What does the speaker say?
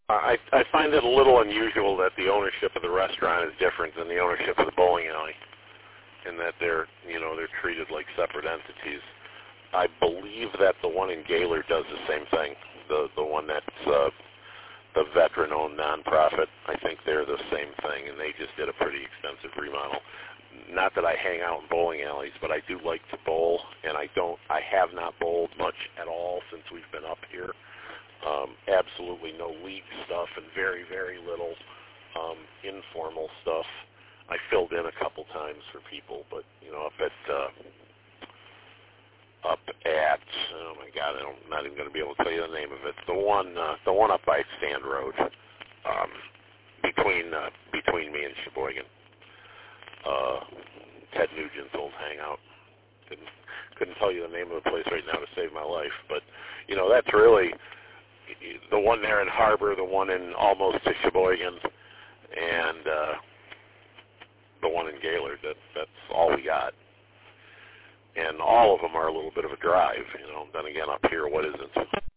I find it a little unusual that the ownership of the restaurant is different than the ownership of the bowling alley, and that they're treated like separate entities. I believe that the one in Gaylord does the same thing. The one that's the veteran-owned nonprofit. I think they're the same thing, and they just did a pretty extensive remodel. Not that I hang out in bowling alleys, but I do like to bowl, and I have not bowled much at all since we've been up here. Absolutely no league stuff and very, very little informal stuff. I filled in a couple times for people, but up at oh my God, I'm not even going to be able to tell you the name of it. The one up by Stand Road, between me and Sheboygan. Ted Nugent's old hangout. Couldn't tell you the name of the place right now to save my life, but that's really the one there in Harbor, the one in almost to Sheboygan, and the one in Gaylord. That's all we got. And all of them are a little bit of a drive, Then again, up here, what is it?